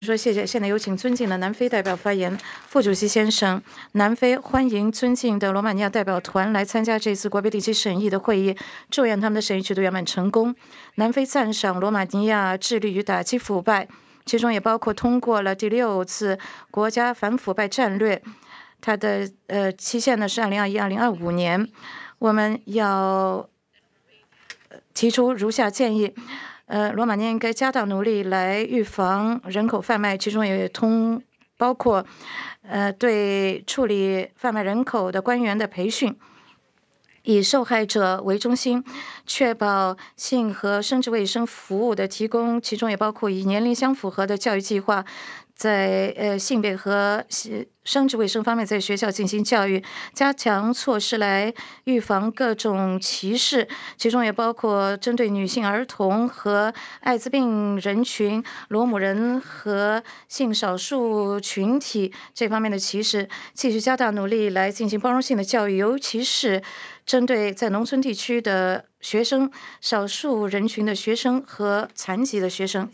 说谢谢。现在有请尊敬的南非代表发言。副主席先生，南非欢迎尊敬的罗马尼亚代表团来参加这次国别地区审议的会议，祝愿他们的审议取得圆满成功。南非赞赏罗马尼亚致力于打击腐败，其中也包括通过了第6次国家反腐败战略，它的期限呢是2021-2025年。我们要提出如下建议。罗马尼亚应该加大努力来预防人口贩卖，其中也包括对处理贩卖人口的官员的培训，以受害者为中心，确保性和生殖卫生服务的提供，其中也包括以年龄相符合的教育计划，在性别和生殖卫生方面在学校进行教育，加强措施来预防各种歧视，其中也包括针对女性、儿童和艾滋病人群、罗姆人和性少数群体这方面的歧视，继续加大努力来进行包容性的教育，尤其是针对在农村地区的学生、少数人群的学生和残疾的学生。